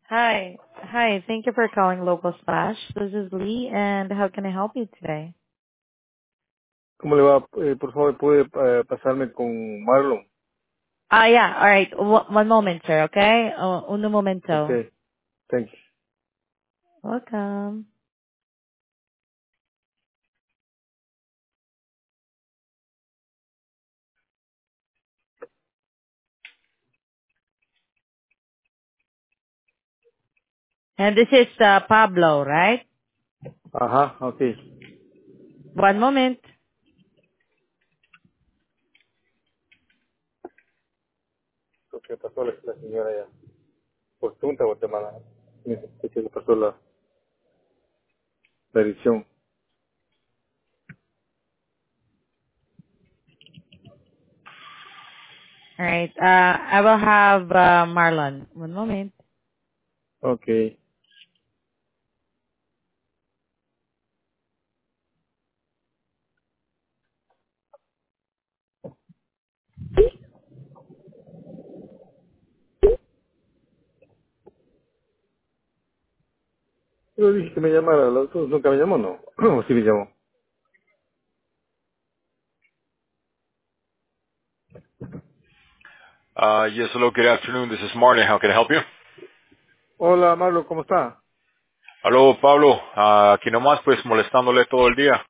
Hi. Hi. Thank you for calling Local Splash. This is Lee, and how can I help you today? ¿Cómo le va? Por favor, ¿puede pasarme con Marlon? Yeah. All right. One moment, sir, okay? Uno momento. Okay, thank you. Welcome. And this is Pablo, right? Ajá, okay. One moment. ¿Qué pasó la señora ya? Por Tunta, Guatemala. ¿Qué le pasó la edición? All right. I will have Marlon. One moment. Okay. Yo dije que me llamara, los otros nunca me llamó, ¿no? ¿O sí me llamó? Yes, hello, good afternoon. This is Martin. How can I help you? Hola, Marlon, ¿cómo está? Aló, Pablo. Aquí nomás, pues, molestándole todo el día.